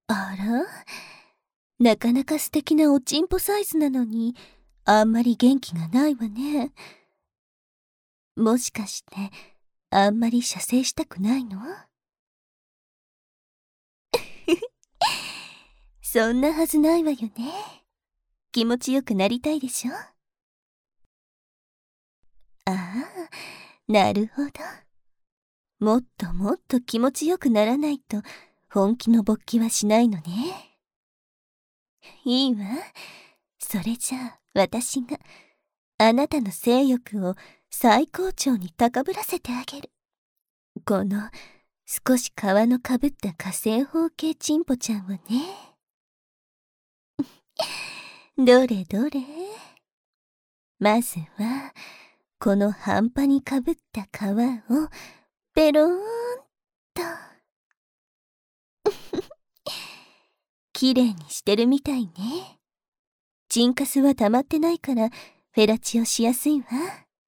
あら、なかなか素敵なおちんぽサイズなのに、あんまり元気がないわね。もしかして、あんまり射精したくないの？そんなはずないわよね。気持ちよくなりたいでしょ？ああ、なるほど。もっともっと気持ちよくならないと、本気の勃起はしないのね。いいわ。それじゃあ、私が、あなたの性欲を最高潮に高ぶらせてあげる。この、少し皮のかぶった火星方形チンポちゃんをね。どれどれ。まずは、この半端にかぶった皮を、ペローンと。きれいにしてるみたいね。チンカスは溜まってないから、フェラチオしやすいわ。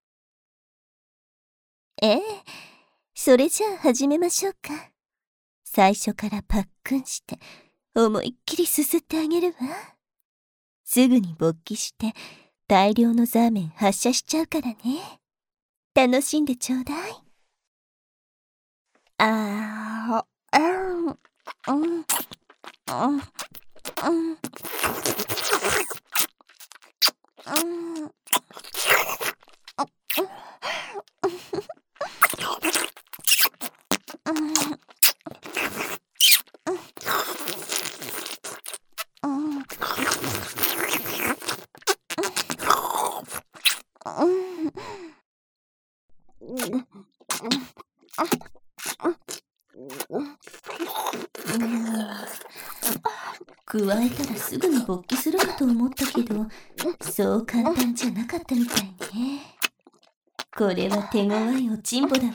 ええ、それじゃあ始めましょうか。最初からパックンして、思いっきりすすってあげるわ。すぐに勃起して、大量のザーメン発射しちゃうからね。楽しんでちょうだい。あー、うん、うん、うん、うん。加えたらすぐに勃起するかと思ったけど、そう簡単じゃなかったみたいね。これは手強いおちんぽだわ。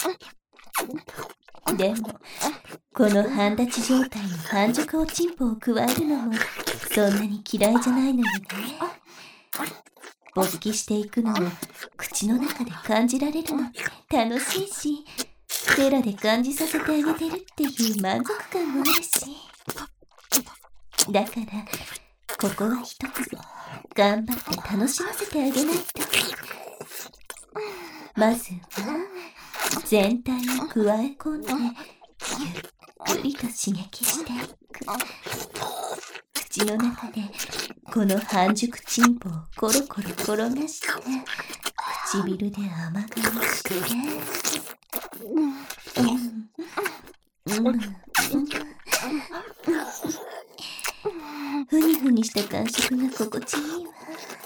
でも、この半立ち状態の半熟おちんぽを加えるのも、そんなに嫌いじゃないのよね。勃起していくのを口の中で感じられるのって楽しいし、フェラで感じさせてあげてるっていう満足感もあるし。だから、ここは一つ、頑張って楽しませてあげないと。まずは、全体に加え込んで、ゆっくりと刺激していく。口の中で、この半熟チンポをコロコロ転がして、唇で甘噛みして、ふにふにした感触が心地いいわ。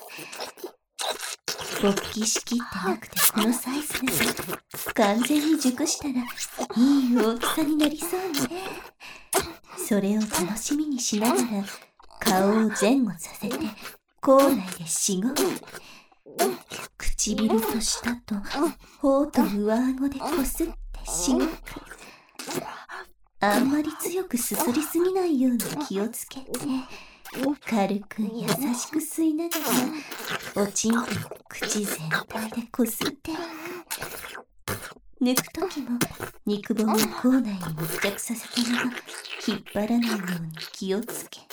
勃起しきってなくてこのサイズで完全に熟したらいい大きさになりそうね。それを楽しみにしながら顔を前後させて口内でしごむ。唇と舌と頬と上顎でこすってしごく。あんまり強くすすりすぎないように気をつけて、軽く優しく吸いながらおちんぽを口全体でこすっていく。抜くときも肉棒を口内に密着させたまま引っ張らないように気をつけて。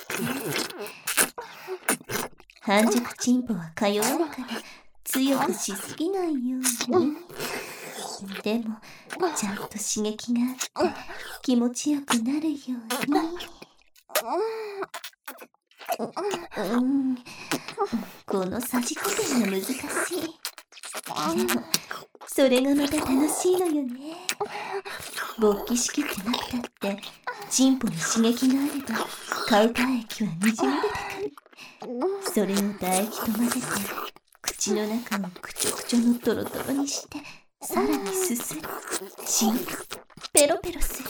半熟チンポはか弱いから強くしすぎないように。でもちゃんと刺激があって気持ちよくなるように。このさじ加減が難しい。でもそれがまた楽しいのよね。勃起しきってなくたってチンポに刺激があればカウパー液はにじみ出てくる。それを唾液と混ぜて口の中をくちょくちょのトロトロにしてさらにすする、しごく、ペロペロする。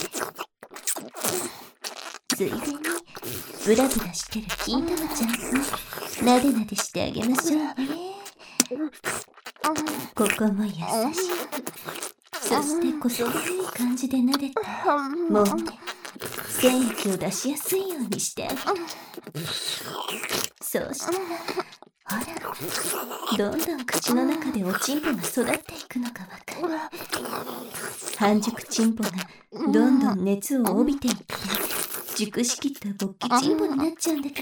ついでにブラブラしてる金玉ちゃんをなでなでしてあげましょうね。ここも優しく、そしてこそりいい感じでなでて揉んで精液を出しやすいようにしてあげる。そうしたらほら、どんどん口の中でおちんぽが育っていくのがわかる。半熟チンポがどんどん熱を帯びていって熟しきった勃起チンポになっちゃうんだから。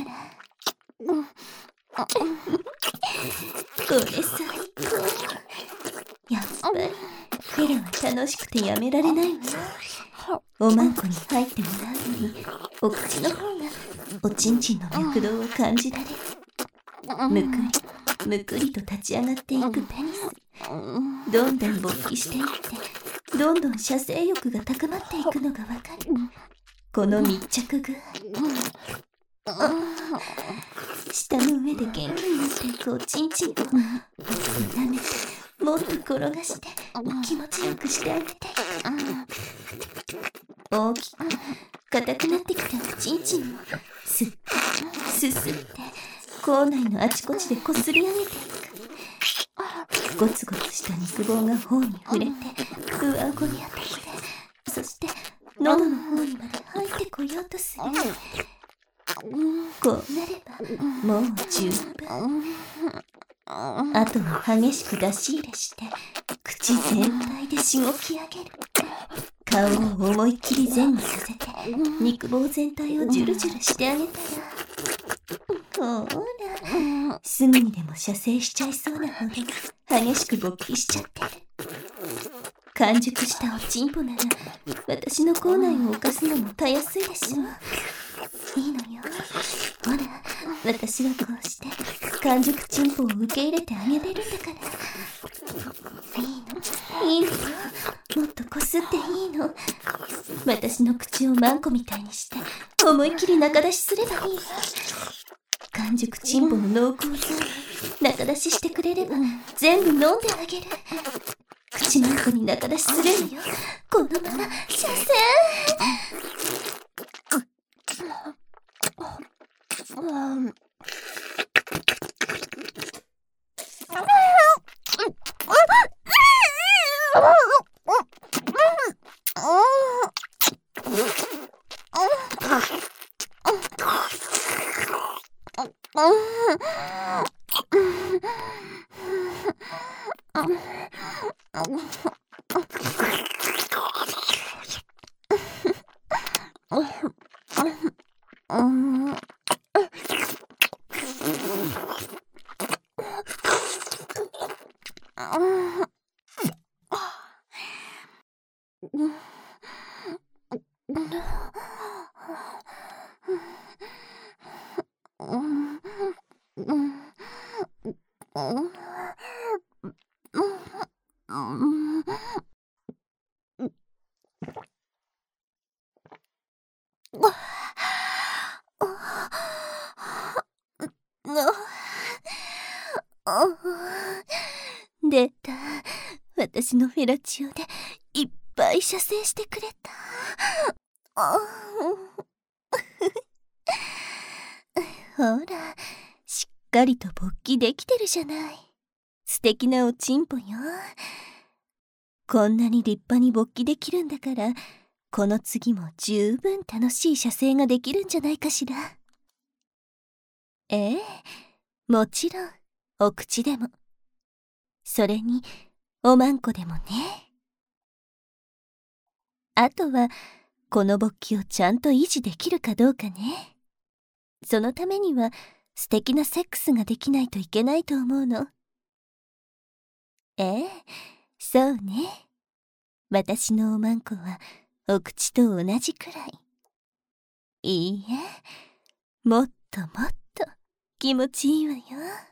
これ最高。やっぱりフェラは楽しくてやめられないわ。おまんこに入ってもらうよりお口の方がおちんちんの脈動を感じられる。むくりむくりと立ち上がっていくペニス。どんどん勃起していってどんどん射精欲が高まっていくのがわかる。この密着具合。舌の上で元気になっていくおちんちんを舐めてもっと転がして気持ちよくしてあげていく。大きく硬くなってきたおちんちんをすってすすって口内のあちこちでこすり上げていく。ゴツゴツした肉棒が頬に触れて上顎に当たってそして喉の方にまで入ってこようとする。こうなればもう十分。あとは激しく出し入れして口全体でしごき上げる。顔を思いっきり前後させて肉棒全体をジュルジュルしてあげたら、ほらすぐにでも射精しちゃいそうなほど激しく勃起しちゃってる。完熟したおちんぽなら私の口内を犯すのもたやすいでしょ。いいのよ。ほら私はこうして完熟チンポを受け入れてあげれるんだから。いいのよ。もっとこすっていいの。私の口をマンコみたいにして思いっきり中出しすればいいわ。完熟チンポの濃厚さを中出ししてくれれば全部飲んであげる。口マンコに中出しするのよ。このまま射精。出た。私のフェラチオでいっぱい射精してくれた。ほらしっかりと勃起できてるじゃない。素敵なおちんぽよ。こんなに立派に勃起できるんだからこの次も十分楽しい射精ができるんじゃないかしら。ええ、もちろんお口でもそれにおまんこでもね。あとはこの勃起をちゃんと維持できるかどうかね。そのためには素敵なセックスができないといけないと思うの。ええ、そうね。私のおまんこはお口と同じくらい。いいえ、もっともっと気持ちいいわよ。